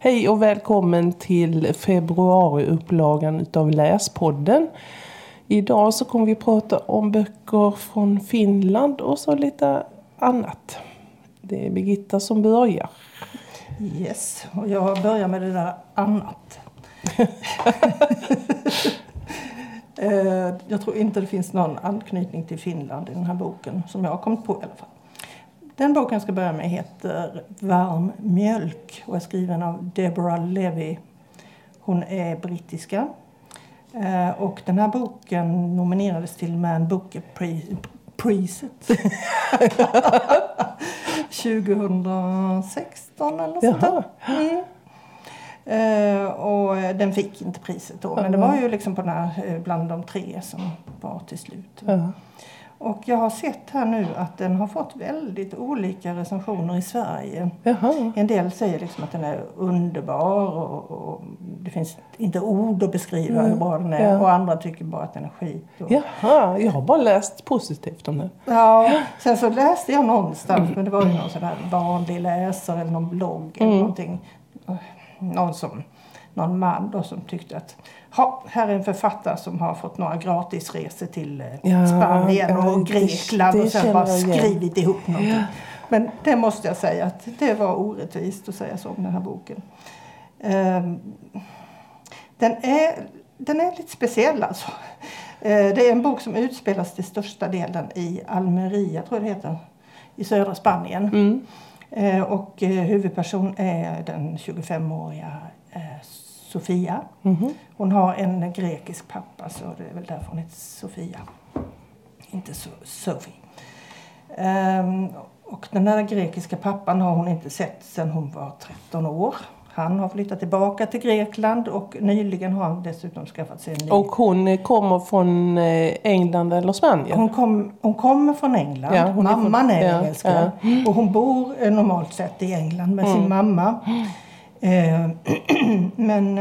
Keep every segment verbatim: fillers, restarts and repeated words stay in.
Hej och välkommen till februariupplagan utav Läspodden. Idag så kommer vi prata om böcker från Finland och så lite annat. Det är Birgitta som börjar. Yes, och jag börjar med det där annat. Jag tror inte det finns någon anknytning till Finland i den här boken som jag har kommit på i alla fall. Den boken jag ska börja med heter Varm mjölk och är skriven av Deborah Levy. Hon är brittiska. Och den här boken nominerades till Man Booker Priset tjugohundrasexton eller något sånt där. Mm. Uh, och den fick inte priset då. Men det var ju liksom på den här, bland de tre som var till slut. Uh. Och jag har sett här nu att den har fått väldigt olika recensioner i Sverige. Uh. En del säger liksom att den är underbar. Och, och det finns inte ord att beskriva mm. hur bra den är. Uh. Och andra tycker bara att den är skit. Och... Jaha, jag har bara läst positivt om det. Ja, sen så läste jag någonstans. Mm. Men det var ju någon sån här vanlig läsare eller någon blogg eller mm. någonting. Någon, som, någon man då som tyckte att ha, här är en författare som har fått några gratisresor till ja, Spanien och ja, Grekland det, det och sen bara skrivit igen. ihop någonting. Ja. Men det måste jag säga att det var orättvist att säga så om den här boken. Um, den, är, den är lite speciell alltså. Uh, det är en bok som utspelas till största delen i Almeria, tror jag det heter, i södra Spanien. Mm. Eh, och eh, huvudperson är den tjugofemåriga eh, Sofia. Mm-hmm. Hon har en grekisk pappa, så det är väl därför hon heter Sofia. Inte so- Sophie. Eh, och den där grekiska pappan har hon inte sett sedan hon var tretton år. Han har flyttat tillbaka till Grekland och nyligen har han dessutom skaffat sig en ny... Och hon kommer från England eller Spanien? Hon, kom, hon kommer från England. Ja, mamman är, från, är engelska. Ja, ja. Och hon bor normalt sett i England med mm. sin mamma. Eh, men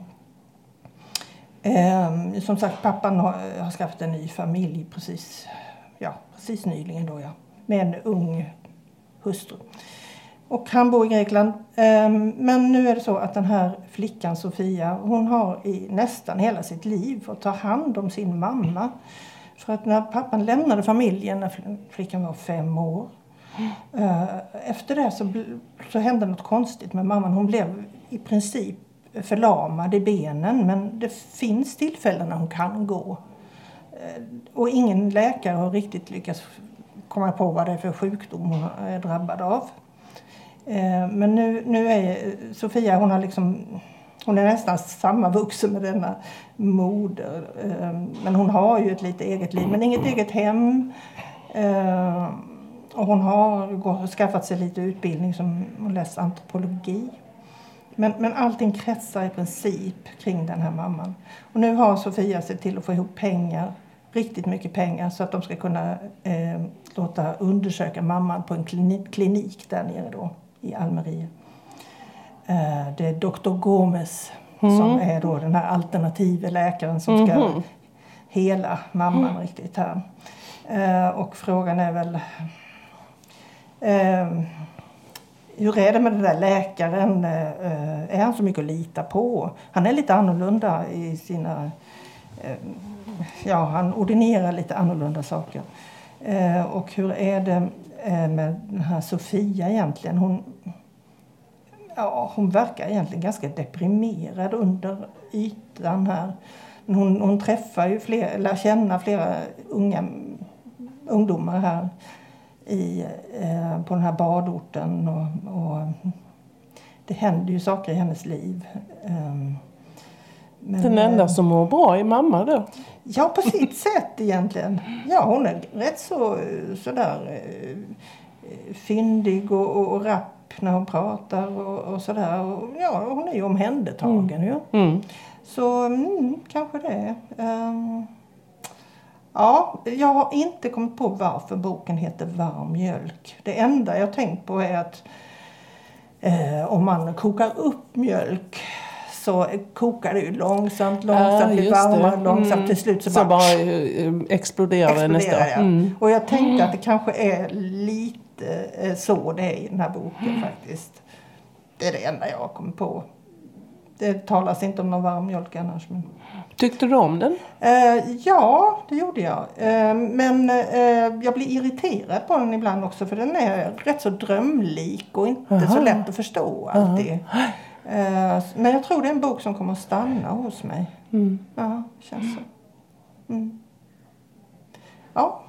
eh, som sagt, pappan har, har skaffat en ny familj precis, ja, precis nyligen då, ja. Med en ung hustru. Och han bor i Grekland. Men nu är det så att den här flickan Sofia, hon har i nästan hela sitt liv fått ta hand om sin mamma. För att när pappan lämnade familjen när flickan var fem år. Efter det så, så hände något konstigt med mamman. Hon blev i princip förlamad i benen. Men det finns tillfällen när hon kan gå. Och ingen läkare har riktigt lyckats komma på vad det är för sjukdom hon är drabbad av. Men nu, nu är Sofia, hon har liksom, hon är nästan samma vuxen med denna moder. Men hon har ju ett lite eget liv, men inget eget hem. Och hon har gått, skaffat sig lite utbildning som hon läst antropologi. Men, men allting kretsar i princip kring den här mamman. Och nu har Sofia sett till att få ihop pengar, riktigt mycket pengar, så att de ska kunna eh, låta undersöka mamman på en klinik, klinik där nere då. I Almeria. Uh, det är doktor Gomez mm. som är då den här alternativa läkaren som ska mm. hela mamman mm. riktigt här. Uh, och frågan är väl uh, hur är det med den där läkaren? Uh, är han så mycket att lita på? Han är lite annorlunda i sina uh, ja, han ordinerar lite annorlunda saker. Uh, och hur är det med den här Sofia egentligen? Hon, ja, hon verkar egentligen ganska deprimerad under ytan här. Hon, hon träffar ju fler, lär känna flera unga ungdomar här i, eh, på den här badorten. Och, och det händer ju saker i hennes liv. Um, men, den enda som mår bra är mamma då? Ja, på sitt sätt egentligen. Ja, hon är rätt så sådär eh, fyndig och, och, och rapp när hon pratar och, och sådär. Och, ja, hon är ju omhändertagen mm. ju. Mm. Så mm, kanske det. Um, ja, jag har inte kommit på varför boken heter Varm mjölk. Det enda jag tänkt på är att eh, om man kokar upp mjölk så kokar det ju långsamt, långsamt, blir ja, varmare, mm. långsamt till slut så, så bara, bara exploderar, exploderar det nästan. Ja. Mm. Och jag tänkte mm. att det kanske är lite så det är i den här boken faktiskt. det är det enda jag kommer på. Det talas inte om någon varm mjölk annars. Men... Tyckte du om den? Uh, ja, det gjorde jag. Uh, men uh, jag blir irriterad på den ibland också. För den är rätt så drömlik och inte Aha. så lätt att förstå alltid. Uh, men jag tror det är en bok som kommer att stanna hos mig. Mm. Ja, känns så. Mm. Ja.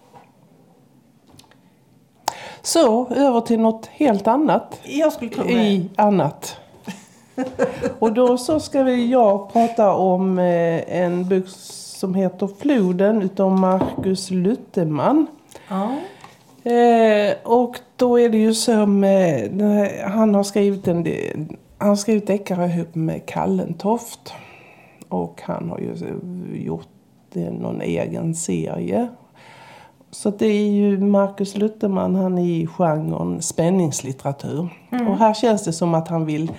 Så, över till något helt annat. Jag skulle tro det. I annat. Och då så ska vi jag prata om eh, en bok som heter Floden utav Markus Lutherman. Ja. Eh, och då är det ju som eh, han har skrivit en han har skrivit deckare ihop med Kallentoft. Och han har ju gjort eh, någon egen serie. Så det är ju Markus Lutherman, han är i genren spänningslitteratur. Mm. Och här känns det som att han vill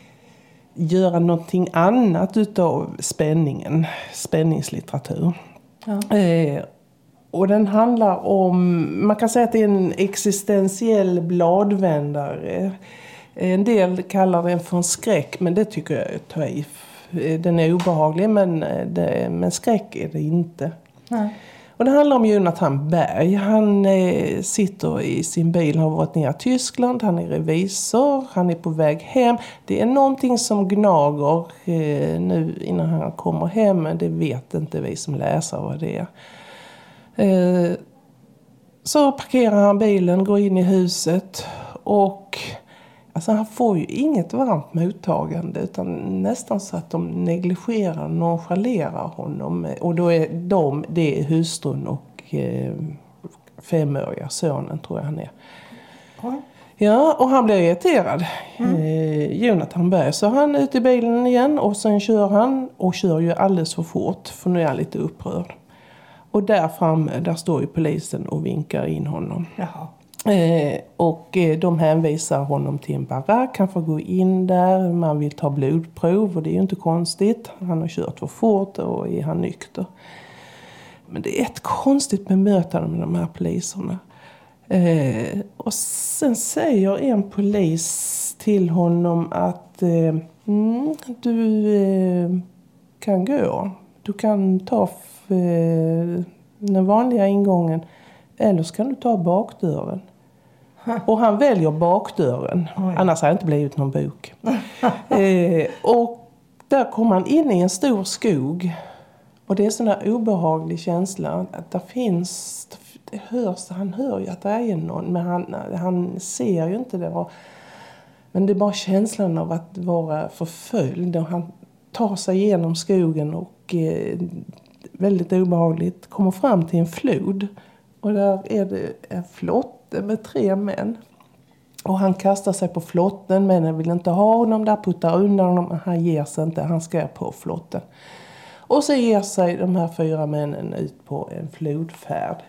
göra någonting annat utav spänningen, spänningslitteratur. Ja. Eh, och den handlar om, man kan säga att det är en existentiell bladvändare. En del kallar den för en skräck, men det tycker jag tar i. Den är obehaglig, men, det, men skräck är det inte. Ja. Och det handlar om Jonathan Berg. Han eh, sitter i sin bil, har varit ner i Tyskland. Han är revisor, han är på väg hem. Det är någonting som gnager eh, nu innan han kommer hem. Men det vet inte vi som läser vad det är. Eh, så parkerar han bilen, går in i huset. Och alltså, han får ju inget varmt mottagande. Utan nästan så att de negligerar, nonchalerar honom. Och då är de, det är hustrun och eh, femåriga sonen, tror jag han är. Mm. Ja, och han blir irriterad. Mm. Eh, Jonathan Berg. Så han är ute i bilen igen och sen kör han. Och kör ju alldeles för fort, för nu är han lite upprörd. Och där framme, där står ju polisen och vinkar in honom. Jaha. Eh, och eh, de hänvisar honom till en barack. Han får gå in där. Man vill ta blodprov och det är ju inte konstigt. Han har kört för fort och är han nykter. Men det är ett konstigt bemötande med de här poliserna. Eh, och sen säger en polis till honom att eh, mm, du eh, kan gå. Du kan ta f- eh, den vanliga ingången. Eller så kan du ta bakdörren. Och han väljer bakdörren. Oj. Annars har det inte blivit någon bok. eh, och där kommer han in i en stor skog. Och det är sån där obehaglig känsla. Att det finns... Det hörs, han hör ju att det är någon. Men han, han ser ju inte det. Men det är bara känslan av att vara förföljd. Och han tar sig igenom skogen och... Eh, väldigt obehagligt. Kommer fram till en flod. Och där är det en flotte med tre män. Och han kastar sig på flotten. Männen vill inte ha honom där. Puttar undan honom. Han ger sig inte. Han ska på flotten. Och så ger sig de här fyra männen ut på en flodfärd.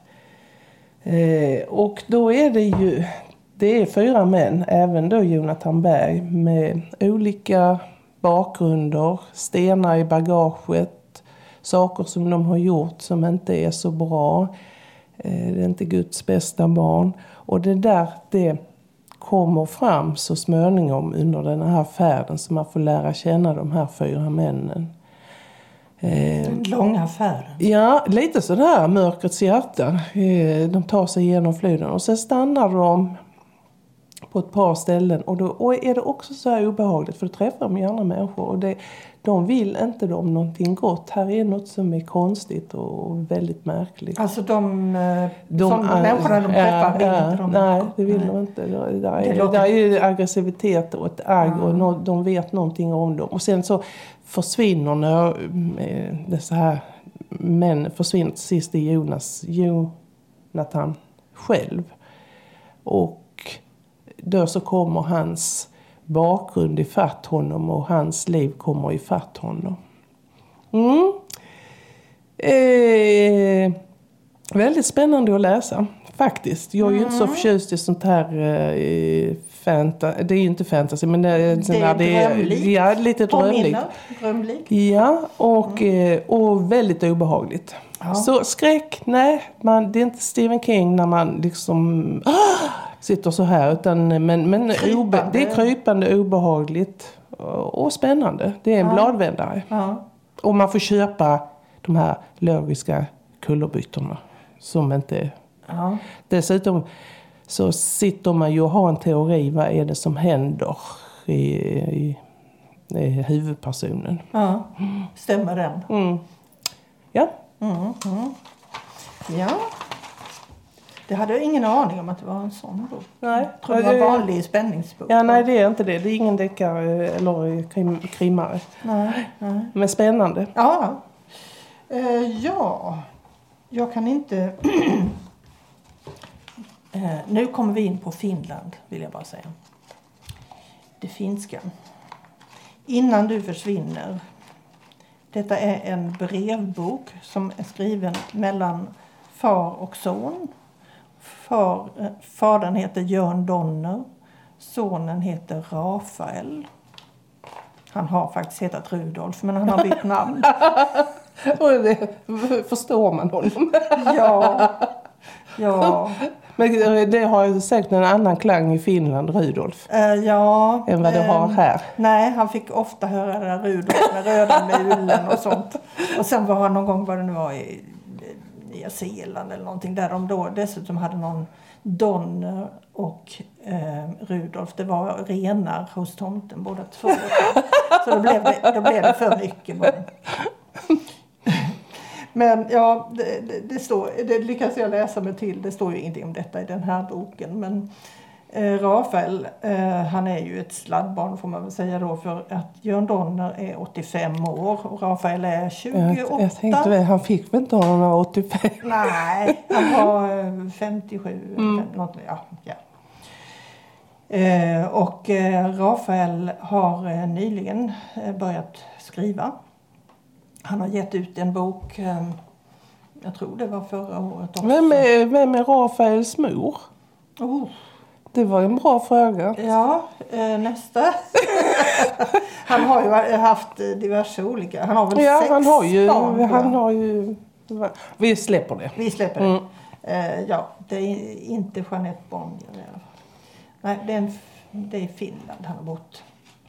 Eh, och då är det ju... Det är fyra män. Även då Jonathan Berg. Med olika bakgrunder. Stenar i bagaget. Saker som de har gjort som inte är så bra. Det är inte Guds bästa barn. Och det där, det kommer fram så småningom under den här färden. Så man får lära känna de här fyra männen. Den långa färden. Ja, lite sådär mörkrets hjärta. De tar sig igenom floden. Och sen stannar de på ett par ställen. Och då och är det också så här obehagligt. För då träffar de ju andra människor. Och det, de vill inte dem någonting gott. Här är något som är konstigt och väldigt märkligt. Alltså de, de som är, människorna de träffar vill ja, inte de. Nej, det vill nej. de inte. Där, där, är, låter... där är aggressivitet och ett agg. Ja. Och no, de vet någonting om dem. Och sen så försvinner när dessa här män försvinner till sist i Jonas, Jonathan själv. Och då så kommer hans bakgrund i fatt honom och hans liv kommer i fatt honom. Mm. Eh, väldigt spännande att läsa, faktiskt. Jag är ju mm. inte så förtjust i sånt här eh, fanta- det är ju inte fantasy, men det är, det är det är drömlikt. Ja, lite drömlikt. drömlikt. Ja, och, mm. eh, och väldigt obehagligt. Ja. Så skräck, nej, man, det är inte Stephen King när man liksom... Ah! sitter så här. Utan, men men obe, det är krypande, obehagligt och, och spännande. Det är en ja. bladvändare. Ja. Och man får köpa de här logiska kullerbyttorna som inte... Ja. Dessutom så sitter man ju och har en teori. Vad är det som händer i, i, i huvudpersonen? Ja, stämmer den? Mm. Ja. Mm, mm. Ja. Det hade jag ingen aning om att det var en sån bok. Nej. Jag tror det var en vanlig spänningsbok. Ja, nej det är inte det. Det är ingen deckare eller krim, krimare. Nej, nej. Men spännande. Ja. Uh, ja. Jag kan inte... uh, nu kommer vi in på Finland, vill jag bara säga. Det finska. Innan du försvinner. Detta är en brevbok som är skriven mellan far och son. Far, eh, fadern heter Jörn Donner. Sonen heter Rafael. Han har faktiskt hetat Rudolf, men han har bytt namn. Och det förstår man honom. Ja. Ja. Men det har ju säkert en annan klang i Finland, Rudolf. Uh, ja. Än vad det uh, har här. Nej, han fick ofta höra det Rudolf med röda mulen och sånt. Och sen var han någon gång, vad det nu var, i Nya Zeeland eller någonting. Där de då dessutom hade någon Donner och eh, Rudolf. Det var renar hos tomten båda två. Så då blev det, då blev det för mycket bara. Men ja, det, det, det står, det lyckas jag läsa mig till. Det står ju ingenting om detta i den här boken. Men eh, Rafael, eh, han är ju ett sladdbarn får man väl säga då. För att Jörn Donner är åttiofem år och Rafael är tjugoåtta. Jag, jag tänkte väl, han fick väl inte ha någon åttiofem? Nej, han var femtiosju. Mm. Något, ja, ja. Eh, och eh, Rafael har eh, nyligen eh, börjat skriva. Han har gett ut en bok, eh, jag tror det var förra året också. Vem är, vem är Rafaels mor? Oh. Det var en bra fråga. Ja, eh, nästa. Han har ju haft diverse olika. Han har väl ja, sex han har ju, barn. Han har ju... Vi släpper det. Vi släpper mm. det. Eh, ja, det är inte Jeanette Bonnier. Nej, det är, en, det är Finland han har bott.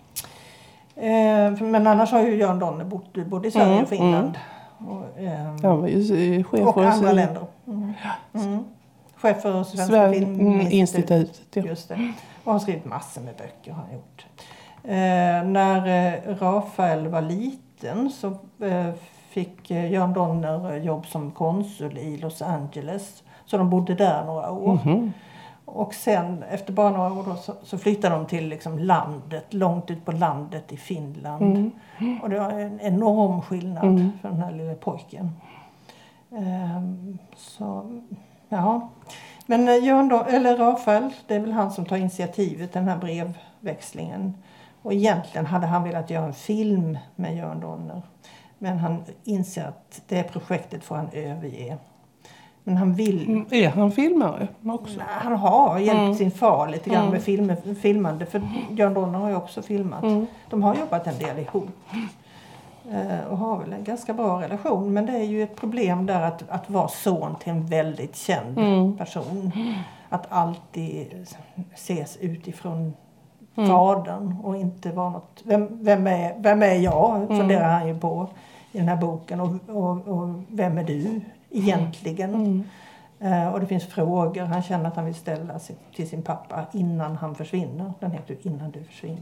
Eh, men annars har ju Jörn Donner bott både i Sverige mm, och Finland. Mm. Och, eh, ja, men ju, chef och andra i, länder. Mm. Mm. Chef för Svenska Sverige, Filminstitutet. Ja. Just det. Och har skrivit massor med böcker har han gjort. Eh, när eh, Rafael var liten så eh, fick eh, Jörn Donner jobb som konsul i Los Angeles. Så de bodde där några år. Mm-hmm. Och sen efter bara några år då, så, så flyttade de till liksom landet, långt ut på landet i Finland. Mm. Och det var en enorm skillnad mm. för den här lilla pojken. Um, så, ja. Men Jörn då, eller Rafael, det är väl han som tar initiativet till den här brevväxlingen. Och egentligen hade han velat göra en film med Jörn Donner. Men han inser att det projektet får han överge. Men han vill... Är han filmare också? Nej, han har hjälpt mm. sin far lite grann mm. med film, filmande. För Jörn Donner har ju också filmat. Mm. De har jobbat en del ihop. Eh, och har väl en ganska bra relation. Men det är ju ett problem där att, att vara son till en väldigt känd mm. person. Att alltid ses utifrån mm. fadern. Och inte vara något... Vem, vem, är, vem är jag? Mm. Funderar han ju på i den här boken. Och, och, och vem är du? Egentligen. Mm. Uh, och det finns frågor han känner att han vill ställa sig till sin pappa innan han försvinner. Den heter ju Innan du försvinner.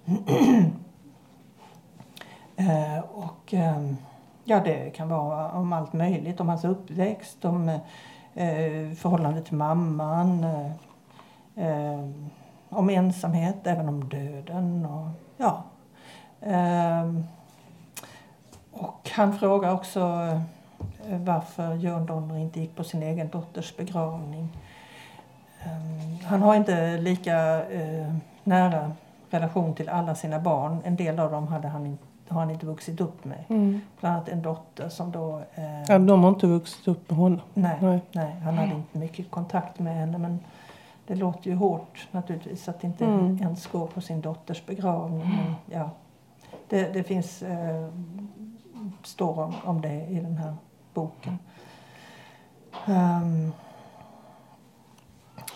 uh, och um, ja, det kan vara om allt möjligt. Om hans uppväxt, om uh, förhållande till mamman, uh, uh, om ensamhet, även om döden. Och, ja. Uh, och han frågar också varför Jörn Donner inte gick på sin egen dotters begravning. Um, han har inte lika uh, nära relation till alla sina barn. En del av dem hade han, har han inte vuxit upp med. Mm. Bland annat en dotter som då... Uh, ja, de har inte vuxit upp med honom. Nej, nej. nej, han hade inte mycket kontakt med henne. Men det låter ju hårt naturligtvis att inte mm. ens gå på sin dotters begravning. Men, ja, det, det finns... Uh, står om, om det i den här boken. Um,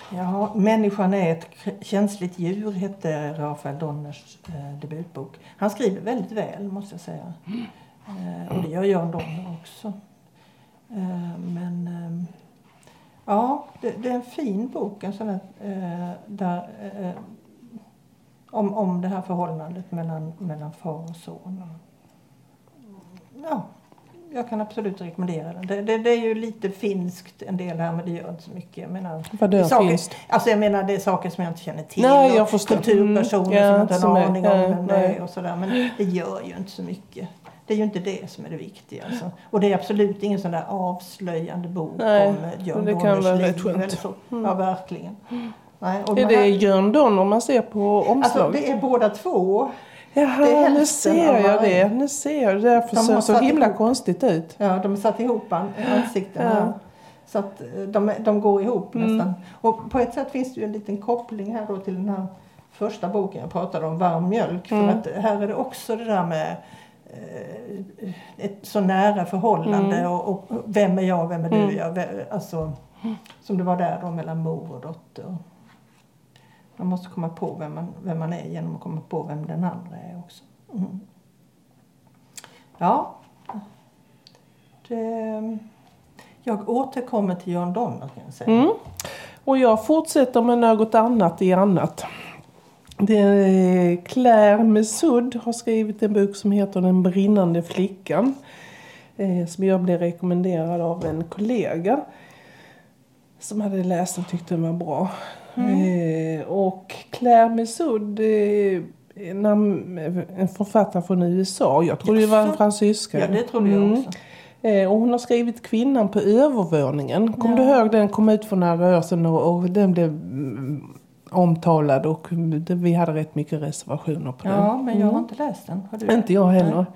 Ja, Människan är ett känsligt djur hette Rafael Donners eh, debutbok. Han skriver väldigt väl, måste jag säga. Eh, och det gör Jörn Donner också. Eh, men eh, ja, det, det är en fin bok. En sån här, eh, där, eh, om, om det här förhållandet mellan, mellan far och son. Ja, jag kan absolut rekommendera den. Det, det, det är ju lite finskt en del här, men det gör inte så mycket. Jag menar, Vad det är saker, finskt? Alltså jag menar, det är saker som jag inte känner till. Nej, jag och förstår. kulturpersoner Mm, ja, som inte har som en är- aning om ja, vem det nej. är och sådär. Men det gör ju inte så mycket. Det är ju inte det som är det viktiga. Alltså. Och det är absolut ingen sån där avslöjande bok Nej, om eh, Jörn men det kan Donners vara liv. rätt skönt. eller så. Ja, verkligen. Nej, och Är de det här- Jörn Donner man ser på Alltså omslaget? det är båda två. Jaha, det är nu hälften ser av jag varje. det. Nu ser jag det. Därför De ser har så satt himla ihop. konstigt ut. Ja, de är satt ihop an- ansiktena. Ja. här. Så att eh, de, de går ihop Mm. nästan. Och på ett sätt finns det ju en liten koppling här då till den här första boken jag pratade om, Varm mjölk. Mm. För att här är det också det där med eh, ett så nära förhållande. Mm. Och, och vem är jag, vem är du? Mm. Jag, Ve- alltså, som det var där då mellan mor och dotter. Man måste komma på vem man, vem man är genom att komma på vem den andra är också. Mm. Ja. Det, jag återkommer till Jörn Donner kan jag säga. Mm. Och jag fortsätter med något annat i annat. Det är Claire Mesud har skrivit en bok som heter Den brinnande flickan. Eh, som jag blev rekommenderad av en kollega. Som hade läst den och tyckte den var bra. Mm. Eh, och Claire Mesud eh, en, en författare från U S A. Jag trodde det var en fransyska. Ja, det trodde jag också. Eh, och hon har skrivit Kvinnan på övervåningen. Kom Ja. du ihåg den kom ut för några år sedan och, och den blev mm, omtalad och det, vi hade rätt mycket reservationer på den. Ja, men jag har inte läst den. Har du? Inte jag heller.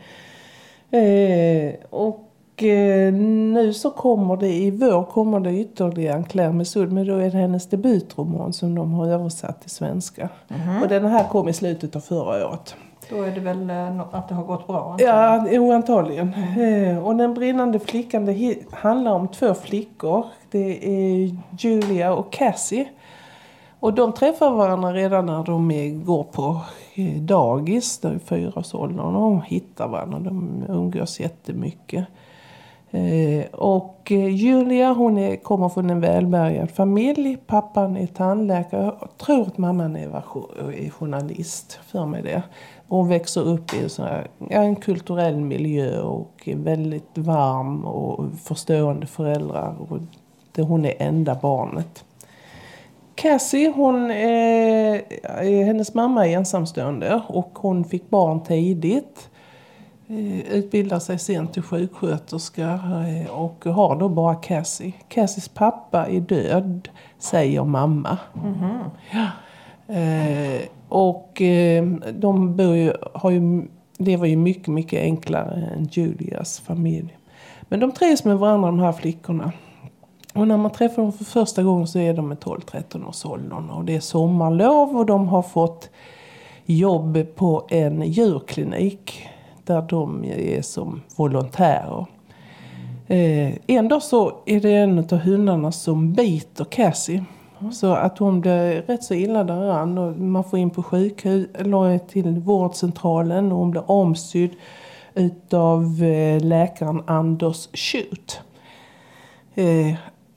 Eh, och eh, nu så kommer det i vår kommer det ytterligare en Claire Mesud, men då är det hennes debutroman som de har översatt till svenska. Mhm. Och den här kom i slutet av förra året. Då är det väl eh, nå- att det har gått bra. antar jag. Ja, jo, antagligen. Eh, och Den brinnande flickan, det hi- handlar om två flickor. Det är Julia och Cassie. Och de träffar varandra redan när de är, går på eh, dagis, där i fyraårsåldern. Och de hittar varandra, de umgås jättemycket. Eh, och eh, Julia, hon är, kommer från en välbärgad familj. Pappan är tandläkare. Jag tror att mamman är, var, är journalist, för mig det. Hon växer upp i en, sån här, ja, en kulturell miljö och är väldigt varm och förstående föräldrar. Och det, hon är enda barnet. Cassie, hon är, hennes mamma är ensamstående och hon fick barn tidigt. Utbildar sig sen till sjuksköterska och har då bara Cassie. Cassies pappa är död, säger mamma. Mhm. Ja. Eh, och eh, de bor ju, har ju, lever ju mycket, mycket enklare än Julias familj. Men de trivs med varandra, de här flickorna. Och när man träffar dem för första gången så är de i tolv tretton års åldern. Och det är sommarlov och de har fått jobb på en djurklinik där de är som volontärer. Eh, en dag så är det en av hundarna som biter Cassie. Så att hon blir rätt så illa däran och man får in på sjukhus eller till vårdcentralen och hon blir omsydd utav eh, läkaren Anders Schut. Eh,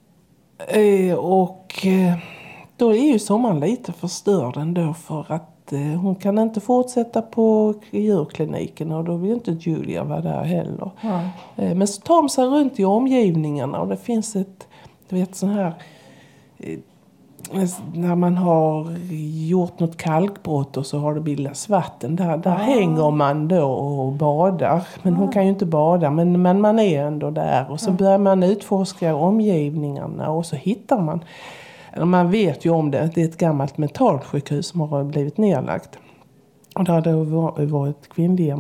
eh, och eh, då är ju sommaren lite förstörd ändå för att eh, hon kan inte fortsätta på djurkliniken och då vill inte Julia vara där heller. Ja. Eh, men så tar de sig runt i omgivningarna och det finns ett, du vet sån här eh, när man har gjort något kalkbrott och så har det bildats vatten. Där, där Ah. hänger man då och badar. Men hon kan ju inte bada. Men, men man är ändå där. Och så börjar man utforska omgivningarna. Och så hittar man. Eller man vet ju om det. Det är ett gammalt mentalsjukhus som har blivit nedlagt. Och där har det varit kvinnliga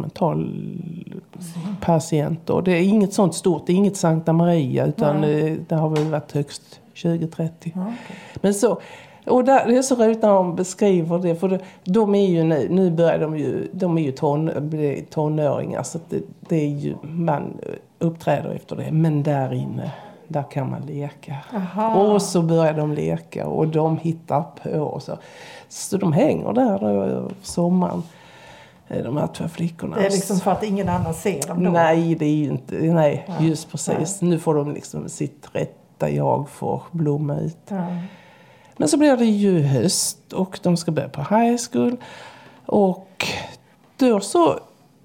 mentalpatienter. Det är inget sånt stort. Det är inget Sankta Maria. Utan Nej. det har väl varit högst tjugo trettio. Ja, okej. Men så, och där, det är så roligt när de beskriver det, för de är ju nu, nu börjar de ju, de är ju ton, tonåringar så att det, det är ju, man uppträder efter det, men där inne, där kan man leka. Aha. Och så börjar de leka och de hittar på. Och så. så de hänger där då över sommaren. De här två flickorna. Det är liksom för att ingen annan ser dem då? Nej, det är ju inte. Nej, ja. just precis. Nej. Nu får de liksom sitt rätta jag får blomma ut. Ja. Men så blir det ju höst och de ska börja på high school. Och då så...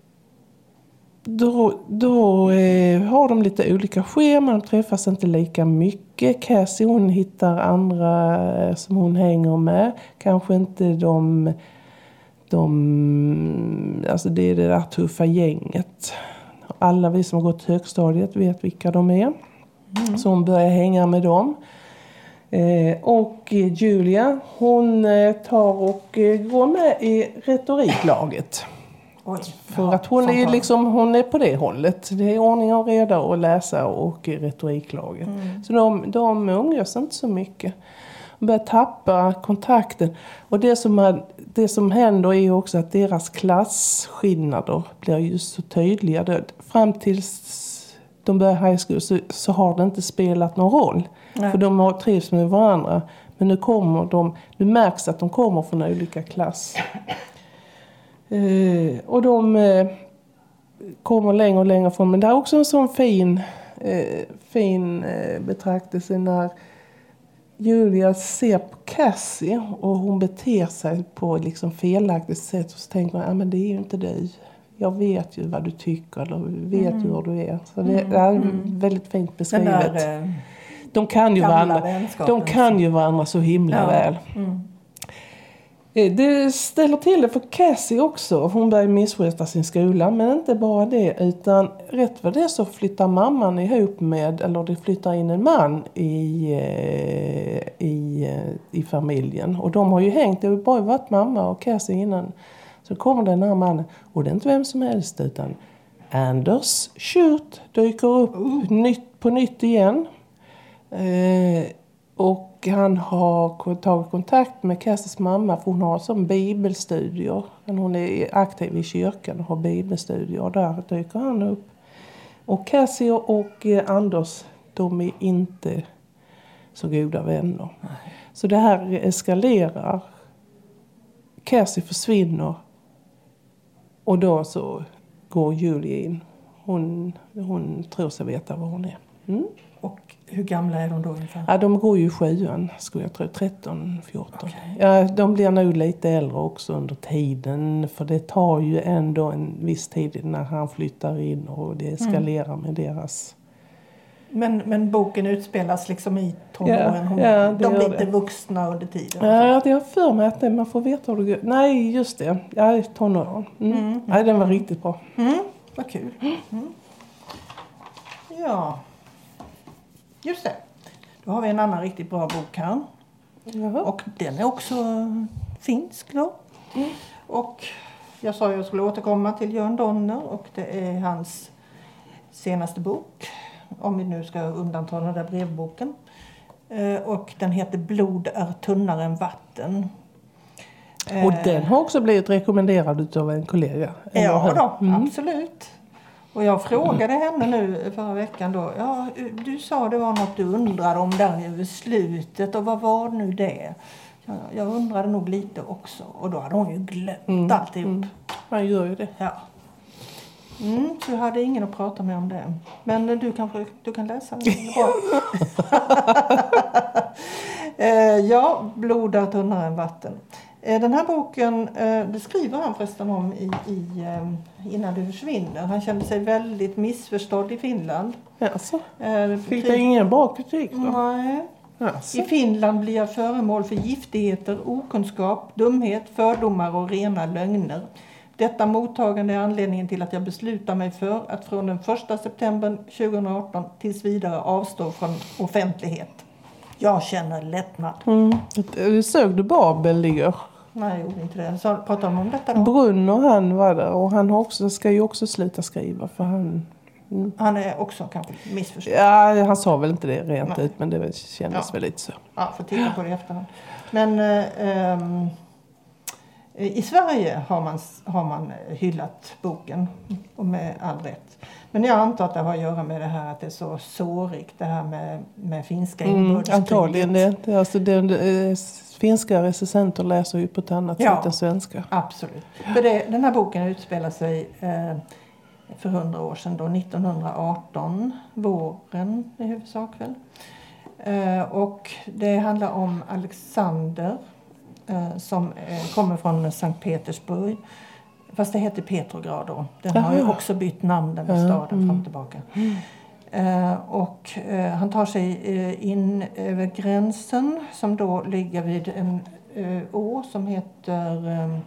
Då, då eh, har de lite olika scheman. De träffas inte lika mycket. Cassie hon hittar andra eh, som hon hänger med. Kanske inte de... de alltså det är det där tuffa gänget. Alla vi som har gått högstadiet vet vilka de är. Mm. Så hon börjar hänga med dem. Eh, och Julia hon eh, tar och eh, går med i retoriklaget. Oj, för ja, att hon är, liksom, hon är på det hållet. Det är ordning och reda och läsa och retoriklaget. Mm. Så de, de umgås inte så mycket. De börjar tappa kontakten. Och det som, är, det som händer är också att deras klasskillnader blir just så tydliga. Det, fram tills de börjar high school så, så har det inte spelat någon roll. Nej. För de har trivs med varandra. Men nu kommer de, nu märks att de kommer från olika klass. Eh, och de eh, kommer längre och längre från. Men det är också en sån fin, eh, fin eh, betraktelse när Julia ser på Cassie och hon beter sig på liksom felaktigt sätt. Och så tänker man, ja men det är ju inte du. Jag vet ju vad du tycker eller vet mm. ju hur du är. Så det, mm. det är väldigt fint beskrivet. Där, eh, de kan ju varandra, de kan ju varandra så himla ja. väl. Mm. Det ställer till det för Cassie också. Hon börjar missköta sin skola. Men inte bara det. Utan rätt för det så flyttar mamman ihop med. Eller det flyttar in en man i, i, i familjen. Och de har ju hängt. Det har ju bara varit mamma och Cassie innan. Så kommer den här mannen. Och det är inte vem som helst utan Anders Schurt dyker upp uh. nytt, på nytt igen. Eh, och han har tagit kontakt med Cassies mamma för hon har som bibelstudier. Hon är aktiv i kyrkan och har bibelstudier och där dyker han upp. Och Cassie och Anders, de är inte så goda vänner. Nej. Så det här eskalerar. Cassie försvinner och då så går Julie in. Hon, hon tror sig veta var hon är. Mm. Och hur gamla är de då ungefär? Ja, de går ju i sjuan, skulle jag tro. tretton, fjorton. Okay. Ja, de blir nog lite äldre också under tiden. För det tar ju ändå en viss tid när han flyttar in och det eskalerar mm. med deras... Men, men boken utspelas liksom i tonåren. Hon, ja, de blir inte vuxna under tiden. Ja, det har för mig att man får veta hur det går. Nej, just det. Ja, tonåren. Mm. Mm. Nej, den var riktigt bra. Mm. Vad kul. Mm. Ja... Just det. Då har vi en annan riktigt bra bok här. Jaha. Och den är också finsk då. Mm. Och jag sa att jag skulle återkomma till Jörn Donner. Och det är hans senaste bok. Om vi nu ska undanta den där brevboken. Och den heter Blod är tunnare än vatten. Och den har också blivit rekommenderad av en kollega. Ja då, mm. absolut. Och jag frågade henne nu förra veckan då. Ja, du sa det var något du undrade om där över slutet. Och vad var nu det? Jag, jag undrade nog lite också. Och då hade hon ju glömt mm. alltihop. Mm. Man gör ju det. Ja. Mm, så jag hade ingen att prata med om det. Men du kanske du kan läsa den. eh, ja, blod är tunnare än vatten. Den här boken, det skriver han förresten om i, i, innan du försvinner. Han kände sig väldigt missförstådd i Finland. Alltså, fick det ingen bra kritik då? Nej. Alltså. I Finland blir jag föremål för giftigheter, okunskap, dumhet, fördomar och rena lögner. Detta mottagande är anledningen till att jag beslutar mig för att från den första september tjugoarton tills vidare avstå från offentlighet. Jag känner lättnad. Mm. Såg du Babel igår? Nej, jag gjorde inte det. Så pratade de om detta då? Brunn och han var där. Och han har också, ska ju också sluta skriva. För han, mm. han är också kanske missförstådd. Ja, han sa väl inte det rent Nej. ut. Men det kändes ja. väl lite så. Ja, får titta på det i efterhand. Men... Ähm, I Sverige har man, har man hyllat boken, och med all rätt. Men jag antar att det har att göra med det här att det är så sårigt, det här med, med finska inbördeskriget. Mm, antagligen det. det, alltså det, det finska recensenter läser ju på ett annat ja, sätt än svenska. Absolut. För det, den här boken utspelar sig eh, för hundra år sedan, då nittonhundraarton, våren i huvudsak väl. Eh, och det handlar om Alexander eh, som eh, kommer från Sankt Petersburg. Fast det heter Petrograd då. Den har ju också bytt namn, den här staden, mm. fram och tillbaka. Mm. Eh, och eh, han tar sig eh, in över gränsen som då ligger vid en eh, å som heter eh,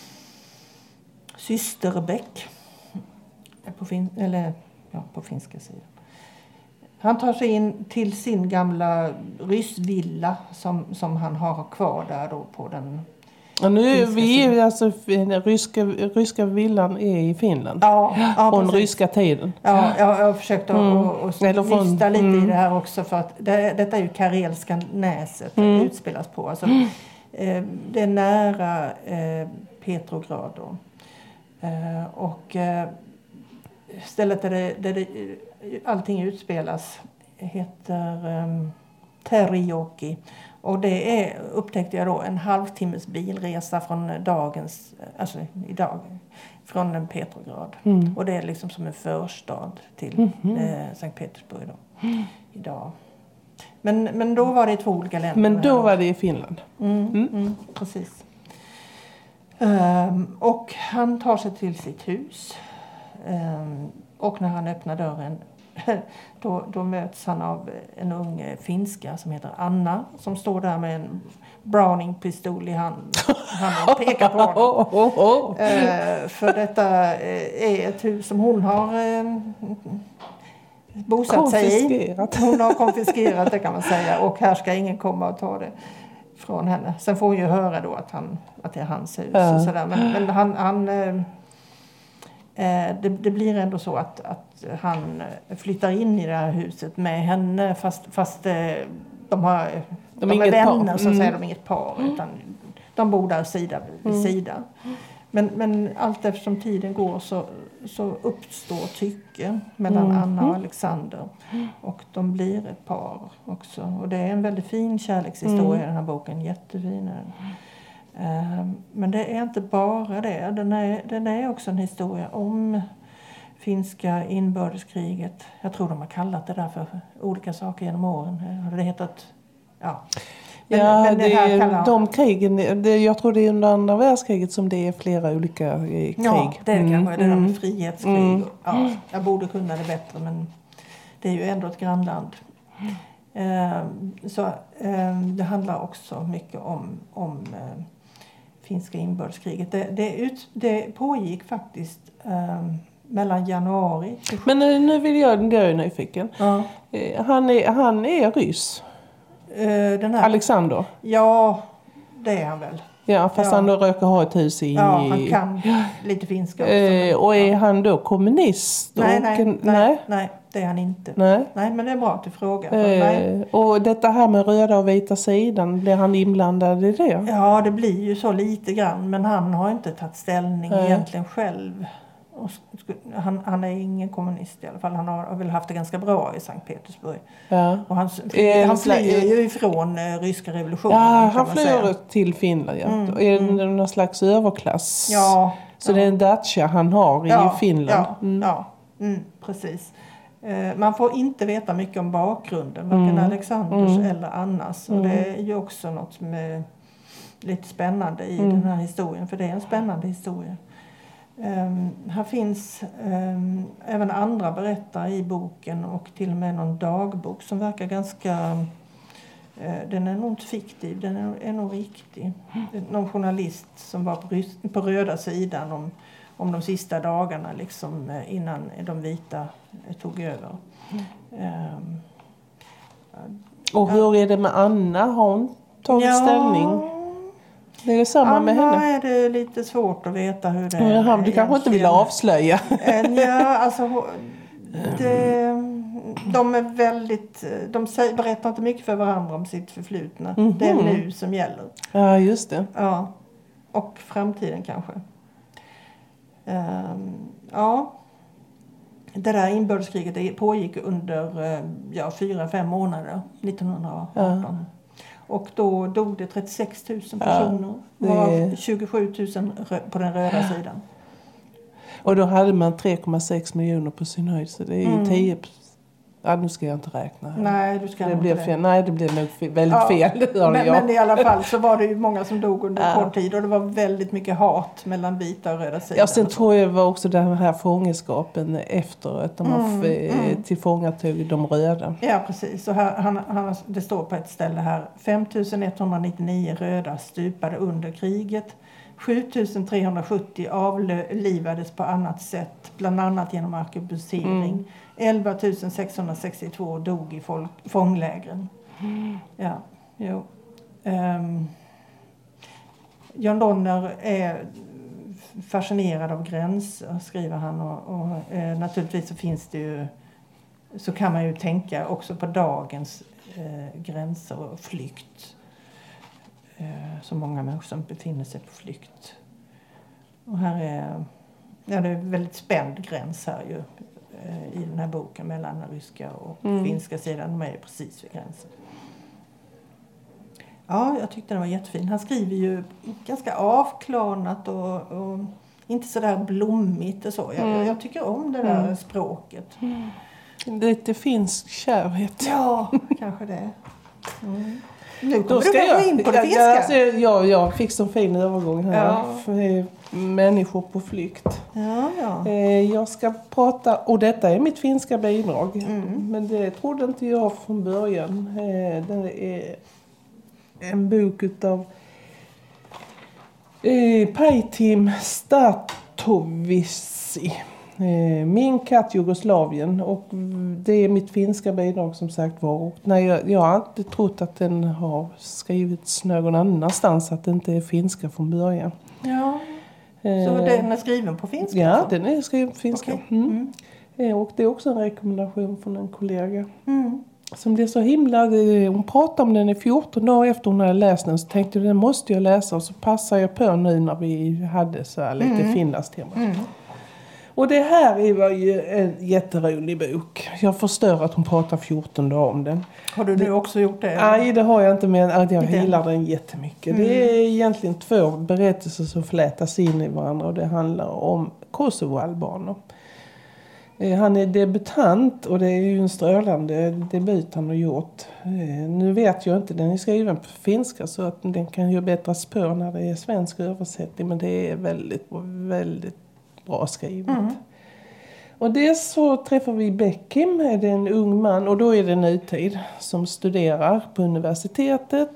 Systerbäck. På, fin- eller, ja, på finska sidan. Han tar sig in till sin gamla ryssvilla som, som han har kvar där då på den. Och nu är vi alltså den ryska, ryska villan är i Finland. Ja, ja, från precis. ryska tiden. Ja, jag har försökt att mm. och, och lyfta lite mm. i det här också, för att det, detta är ju Karelska näset mm. det utspelas på. Alltså, mm. eh, det är nära eh, Petrograd då. Eh, och eh, stället där, det, där det, allting utspelas heter um, Terijoki. Och det är, upptäckte jag då, en halvtimmes bilresa från dagens, alltså idag, från Petrograd. Mm. Och det är liksom som en förstad till mm. eh, Sankt Petersburg då, mm. idag. Men, men då var det två olika länder. Men då var det i Finland. Mm, mm. Mm, precis. Um, och han tar sig till sitt hus. Um, och när han öppnar dörren Då, då möts han av en ung finska som heter Anna, som står där med en Browning-pistol i hand. Han pekar på honom. eh, för detta är ett hus som hon har eh, bosatt sig i. Hon har konfiskerat, det kan man säga. Och här ska ingen komma och ta det från henne. Sen får hon ju höra då att, han, att det är hans hus. Ja. Och sådär. Men, men han... han eh, Det, det blir ändå så att, att han flyttar in i det här huset med henne, fast, fast de, har, de, de är vänner, så mm. säger de inget par, utan de bor där sida vid mm. sida. Men, men allt eftersom tiden går så, så uppstår tycke mellan mm. Anna och Alexander, och de blir ett par också. Och det är en väldigt fin kärlekshistoria mm. i den här boken, jättefin. Men det är inte bara det. Den är, den är också en historia om finska inbördeskriget. Jag tror de har kallat det där för olika saker genom åren. Det hetat, ja. Men, ja, men det det här är de krigen, det, jag tror det är under andra världskriget som det är flera olika krig. Ja, det är mm. kanske det där mm. med frihetskrig. Mm. Ja, jag borde kunna det bättre, men det är ju ändå ett grannland. Eh, så eh, det handlar också mycket om, om eh, finska inbördeskriget. Det, det, ut, det pågick faktiskt um, mellan januari... Men nu vill jag, jag är nyfiken. Ja. Han, är, han är ryss. Uh, den här, Alexander. Ja, det är han väl. Ja, fast ja. han då råkar ha ett hus i... Ja, han kan lite finska också. Uh, och är han då kommunist? Nej, och, nej, nej, nej, nej, det är han inte. Nej, nej, men det är bra att du frågar. Uh, och detta här med röda och vita sidan, blir han inblandad i det? Ja, det blir ju så lite grann, men han har inte tagit ställning uh. egentligen själv. Och han, han är ingen kommunist i alla fall. Han har, har väl haft det ganska bra i Sankt Petersburg. Ja. Och han, eh, han flyr ju ifrån eh, ryska revolutionen. Ja, han flyr till Finland. Ja. Mm, är det mm. någon slags överklass? Ja. Så ja. det är en dacha han har ja, i Finland? Ja, mm. ja. Mm, precis. Eh, man får inte veta mycket om bakgrunden. Varken mm. Alexanders mm. eller Annas. Och mm. det är ju också något som är lite spännande i mm. den här historien. För det är en spännande historia. Um, här finns um, även andra berättare i boken, och till och med någon dagbok som verkar ganska, uh, den är nog inte fiktiv, den är, är nog riktig. Mm. Någon journalist som var på, på röda sidan om, om de sista dagarna liksom, uh, innan de vita uh, tog över. Mm. Um, uh, och hur är det med Anna? Har hon tagit ja, ställning? Det är samma Anna med henne. Är det lite svårt att veta hur det är. Jaha, du kanske inte vill avslöja. Ja, alltså det, de är väldigt, de säger, berättar inte mycket för varandra om sitt förflutna. Mm-hmm. Det är nu som gäller. Ja, just det. Ja. och framtiden kanske. Um, ja, det där inbördeskriget det pågick under ja, fyra, fem månader nittonhundraarton. Ja. Och då dog det trettiosex tusen personer. Ja, det... Varav tjugosju tusen på den röda sidan. Och då hade man tre komma sex miljoner på sin höjd. Så det är ju mm. tio... Ja, nu ska jag inte räkna. Här. Nej, du ska det inte blir fel. Nej, det blir nog fel, väldigt ja, fel. Men, men i alla fall så var det ju många som dog under ja. kort tid. Och det var väldigt mycket hat mellan vita och röda sidan. Ja, sen tror jag det var också den här fångenskapen efter att de mm, har mm. tillfångatog de röda. Ja, precis. Så här, han, han, det står på ett ställe här. fem tusen etthundranittionio röda stupade under kriget. sju tusen trehundrasjuttio avlivades på annat sätt, bland annat genom arkebusering. Mm. elva tusen sexhundrasextiotvå dog i folk, fånglägren. Mm. Ja, jo. Um, John Donner är fascinerad av gränser, skriver han. Och, och eh, naturligtvis så finns det ju, så kan man ju tänka också på dagens eh, gränser och flykt. Så många människor som befinner sig på flykt. Och här är, ja, det är en väldigt spänd gräns här ju i den här boken mellan den ryska och mm. finska sidan. De är ju precis vid gränsen. Ja, jag tyckte den var jättefin. Han skriver ju ganska avklarnat och, och inte sådär blommigt och så. Jag, mm. jag tycker om det där mm. språket. Mm. Lite finsk kärvhet. Ja, kanske det. Mm. Nu kommer du jag in på det finska. Ja, alltså, jag, jag fick så fin övergång här. Ja. För människor på flykt. Ja, ja. Jag ska prata, och detta är mitt finska bidrag. Mm. Men det trodde inte jag från början. Det är en bok utav Paitim Statovici. Min katt Jugoslavien, och det är mitt finska bidrag som sagt var. Och nej, jag, jag har inte trott att den har skrivits någon annanstans, att det inte är finska från början. Ja, eh, så den är skriven på finska? Ja, alltså? Den är skriven på finska. Okay. Mm. Mm. Och det är också en rekommendation från en kollega. Mm. Som det är så himla, hon pratade om den i fjorton dagar efter hon hade läst den, så tänkte jag den måste jag läsa, och så passar jag på nu när vi hade så här lite mm. finlandstema. Mm. Och det här var ju en jätterolig bok. Jag förstår att hon pratar fjorton dagar om den. Har du det också gjort det? Nej, det har jag inte, men att jag gillar den jättemycket. Mm. Det är egentligen två berättelser som flätas in i varandra, och det handlar om Kosovo-albaner. Han är debutant, och det är ju en strålande debut han har gjort. Nu vet jag inte, den är skriven på finska, så att den kan ju bättras på när det är svensk översättning. Men det är väldigt, väldigt bra skrivet. Mm. Och det så träffar vi Bekim, det är en ung man, och då är det nutid, som studerar på universitetet.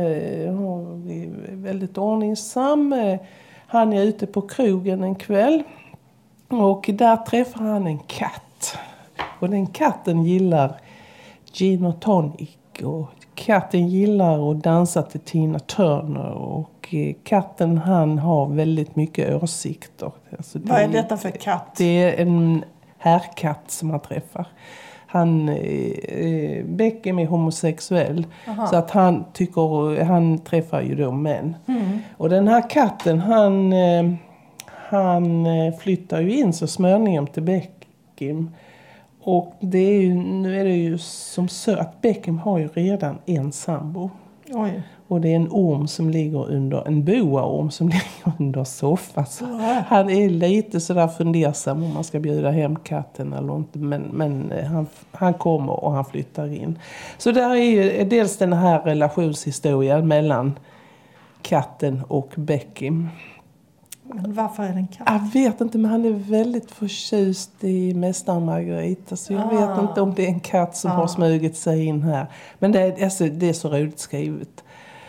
Han är väldigt ordningsam. Han är ute på krogen en kväll, och där träffar han en katt. Och den katten gillar gin och tonic, och katten gillar att dansa till Tina Turner, och katten han har väldigt mycket åsikter. Alltså vad är detta för katt? Det är en härkatt som han träffar. Han eh, Beckham är homosexuell. Aha. Så att han tycker, han träffar ju då män. Mm. Och den här katten, han eh, han flyttar ju in så småningom till Beckham. Och det är ju, nu är det ju som så att Beckham har ju redan en sambo. Oj. Och det är en orm som ligger under, en boaorm som ligger under soffan. Så han är lite sådär fundersam om man ska bjuda hem katten eller inte. Men, men han, han kommer och han flyttar in. Så där är ju dels den här relationshistorien mellan katten och Beckham. Men varför är det en katt? Jag vet inte, men han är väldigt förtjust i Mästaren Margarita. Så jag ah. vet inte om det är en katt som ah. har smugit sig in här. Men det är, alltså, det är så roligt skrivet.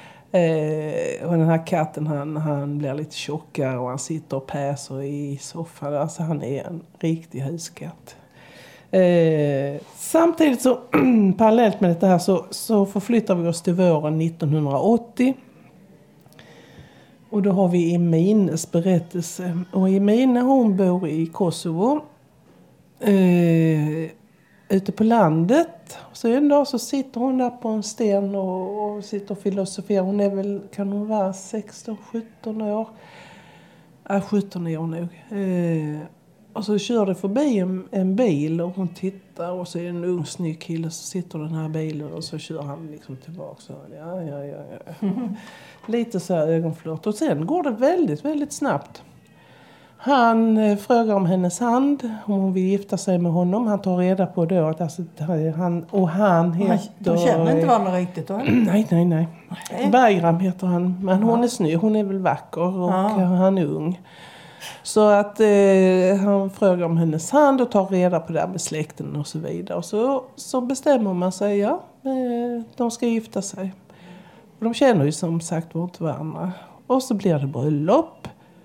Eh, och den här katten, han, han blir lite tjockare och han sitter och päser i soffan. Alltså han är en riktig huskatt. Eh, samtidigt så, parallellt med det här, så, så förflyttar vi oss till våren nittonhundraåttio. Och då har vi Emines berättelse. Och Emine, hon bor i Kosovo. Eh, ute på landet. Så en dag så sitter hon där på en sten och, och sitter och filosoferar. Hon är väl, kan hon vara sexton sjutton år? Ja, sjutton är hon nog. Eh, och så kör det förbi en, en bil och hon tittar och så är det en ung snygg kille så sitter den här bilen och så kör han liksom tillbaka. Så, ja, ja, ja, ja. Mm. Lite så här ögonflört. Och sen går det väldigt, väldigt snabbt. Han eh, frågar om hennes hand, om hon vill gifta sig med honom. Han tar reda på då att alltså, han, och han heter... De känner inte varandra riktigt då? Nej, nej, nej. nej. Bayram heter han, men hon är snygg, hon är väl vacker och ja. Han är ung. Så att eh, han frågar om hennes hand och tar reda på det med släkten och så vidare. Och så, så bestämmer man sig, ja, eh, de ska gifta sig. Och de känner ju som sagt inte varandra. Och så blir det bröllop.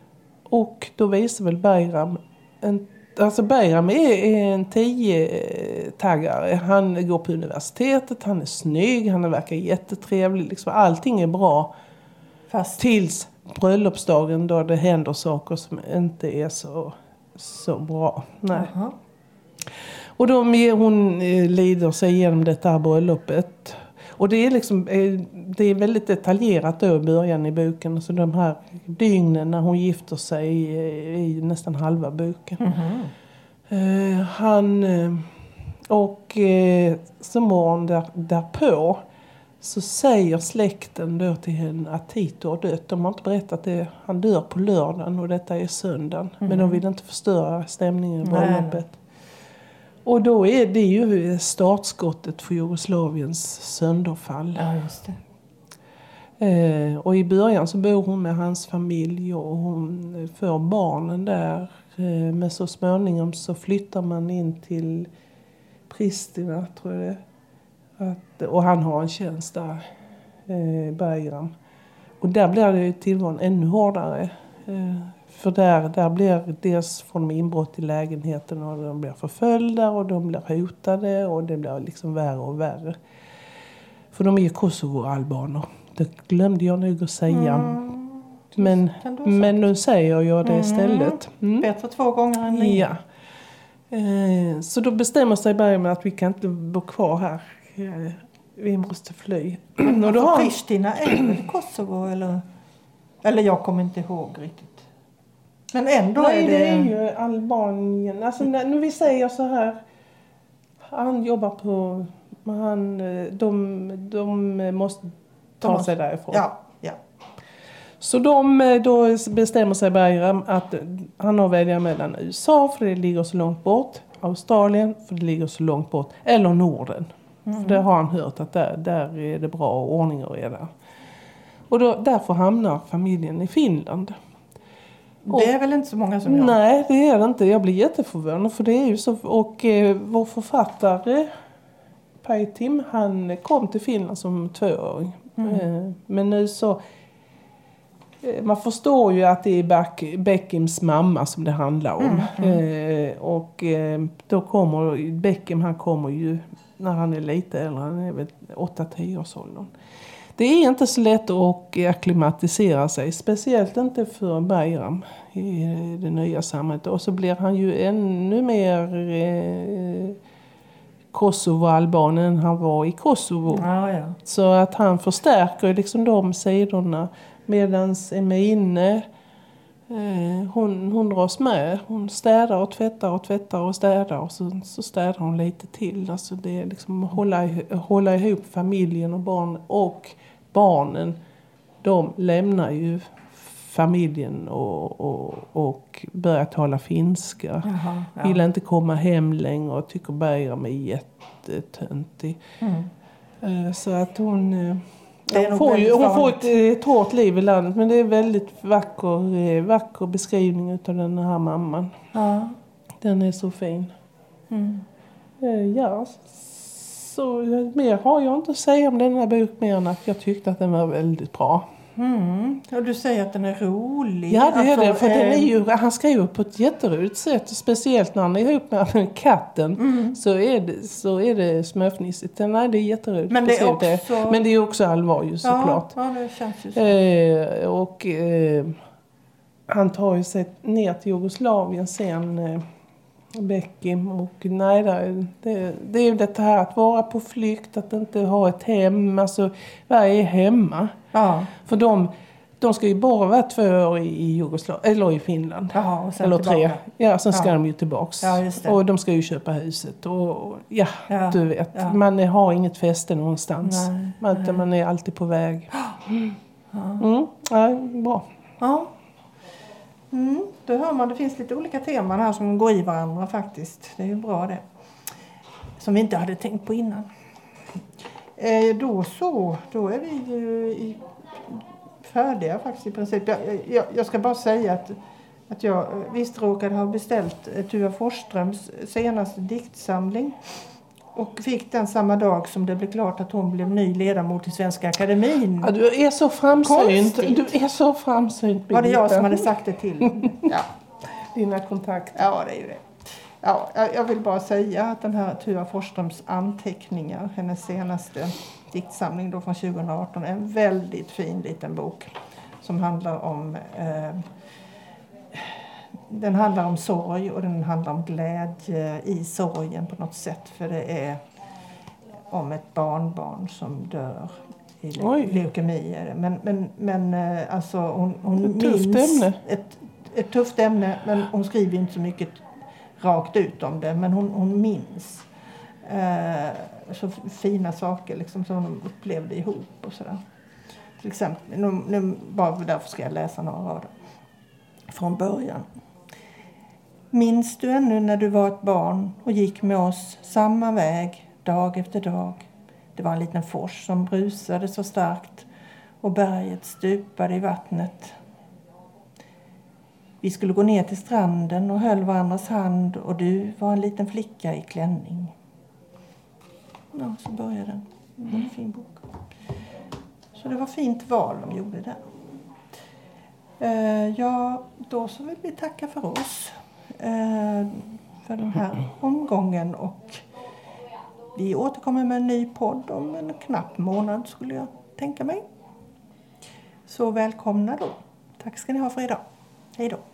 Och då visar väl Bayram, en, alltså Bayram är, är en tio-taggare. Han går på universitetet, han är snygg, han verkar jättetrevlig. Liksom, allting är bra. Fast... Tills bröllopsdagen då det händer saker som inte är så, så bra. Nej. Uh-huh. Och då hon lider sig igenom detta här bröllopet. Och det är liksom det är väldigt detaljerat då i början i boken. Så de här dygnen när hon gifter sig i nästan halva boken. Mm-hmm. Uh, han och uh, så morgon där, därpå så säger släkten då till henne att Tito har dött. De har inte berättat det. Han dör på lördagen och detta är söndagen. Mm. Men de vill inte förstöra stämningen i bröllopet. Och då är det ju startskottet för Jugoslaviens sönderfall. Ja, just det. Eh, och i början så bor hon med hans familj och hon får barnen där. Eh, men så småningom så flyttar man in till Pristina, tror jag det. Att, och han har en tjänst där, eh, Bayram. Och där blir det tillvaron ännu hårdare. Eh, för där, där blir dels från inbrott i lägenheten och de blir förföljda och de blir hotade och det blir liksom värre och värre. För de är ju Kosovo-albaner. Det glömde jag nog att säga. Mm. Men, men nu säger jag det istället. Mm. Bättre två gånger än nio. Ja. Eh, så då bestämmer sig Bayram att vi kan inte bo kvar här. Vi måste fly. Och då har Pristina är väl Kosovo eller eller jag kommer inte ihåg riktigt. Men ändå nej, är det det är ju Albanien. Alltså när, när vi säger så här, han jobbar på han de de måste ta de måste, sig därifrån. Ja, ja. Så de då bestämmer sig Bayram att han har välja mellan U S A för det ligger så långt bort, Australien för det ligger så långt bort eller Norden. Mm. För det har han hört att där, där är det bra ordning och reda. Och då, därför hamnar familjen i Finland. Och, det är väl inte så många som jag. Nej, det är det inte. Jag blir jätteförvånad för det är ju så. Och eh, vår författare Päitim, han kom till Finland som tvååring. Mm. Eh, men nu så eh, man förstår ju att det är Beck, Beckims mamma som det handlar om. Mm. Mm. Eh, och eh, då kommer Beckim, han kommer ju när han är lite äldre, han är väl åtta till tio års åldern. Det är inte så lätt att akklimatisera sig, speciellt inte för Bayram i det nya samhället. Och så blir han ju ännu mer eh, Kosovo-alban än han var i Kosovo. Ja, ja. Så att han förstärker liksom de sidorna medan Emine eh, hon, hon dras med. Hon städar och tvättar och tvättar och städar och så, så städar hon lite till. Alltså det är liksom att hålla, hålla ihop familjen och barn och barnen, de lämnar ju familjen och, och, och börjar tala finska. Jaha, ja. Vill inte komma hem längre och tycker Bayram är jättetöntig. Mm. Så att hon, hon får, ju, hon får ett, ett hårt liv i landet, men det är väldigt vacker, vacker beskrivning av den här mamman. Ja. Den är så fin. Mm. Ja, så mer har jag inte att säga om den här boken mer än att jag tyckte att den var väldigt bra. Mm. Och du säger att den är rolig. Ja, det är alltså, det. För eh... den är ju, han skriver på ett jätteroligt sätt. Speciellt när han är ihop med katten. Mm. Så, är det, så är det smöfnissigt. Nej, det är jätteroligt. Men det är också, det. Men det är också allvar ju såklart. Ja, ja, det känns ju så. Eh, och eh, han tar ju sig ner till Jugoslavien sen. Eh, Becky. Och nej, det, det är ju det här att vara på flykt, att inte ha ett hem. Alltså, vad är hemma? Ja. För de, de ska ju bara vara två år i Jugoslavien, eller i Finland. Jaha, och sen eller tillbaka. tre. Ja, sen ska Ja. de ju tillbaks. Ja, just det. Och de ska ju köpa huset. Och ja, Ja, du vet. ja. Man är, har inget fäste någonstans. Nej, man, nej. man är alltid på väg. Ja. Mm, ja, bra. Ja. Mm, då hör man, det finns lite olika teman här som går i varandra faktiskt. Det är ju bra det. Som vi inte hade tänkt på innan. Eh, då så, då är vi ju i, färdiga faktiskt i princip. Jag, jag, jag ska bara säga att, att jag visst råkade ha beställt Tuva Forsströms senaste diktsamling. Och fick den samma dag som det blev klart att hon blev ny ledamot i Svenska Akademin. Ja, du är så framsynt. Konstigt. Du är så framsynt. Var det jag Birgitta? som hade sagt det till? Ja. Dina kontakter. Ja, det är ju det. Ja, jag jag vill bara säga att den här Tuva Forsströms anteckningar, hennes senaste diktsamling då från tjugo arton, är en väldigt fin liten bok som handlar om eh, den handlar om sorg och den handlar om glädje i sorgen på något sätt, för det är om ett barnbarn som dör i le- Oj. leukemi. Men, men, men eh, alltså hon, hon Ett tufft minns ämne. Ett, ett tufft ämne, men hon skriver inte så mycket rakt ut om det, men hon, hon minns eh, så f- fina saker liksom, som de upplevde ihop och sådär. Till exempel, nu, nu, bara därför ska jag läsa några rader från början. Minns du ännu när du var ett barn och gick med oss samma väg dag efter dag? Det var en liten fors som brusade så starkt och berget stupade i vattnet. Vi skulle gå ner till stranden och höll varandras hand och du var en liten flicka i klänning. Ja, så började den. Det var en fin bok. Så det var fint val de gjorde där. Eh, ja, då så vill vi tacka för oss. Eh, för den här omgången, och vi återkommer med en ny podd om en knapp månad skulle jag tänka mig. Så välkomna då. Tack ska ni ha för idag. Hej då.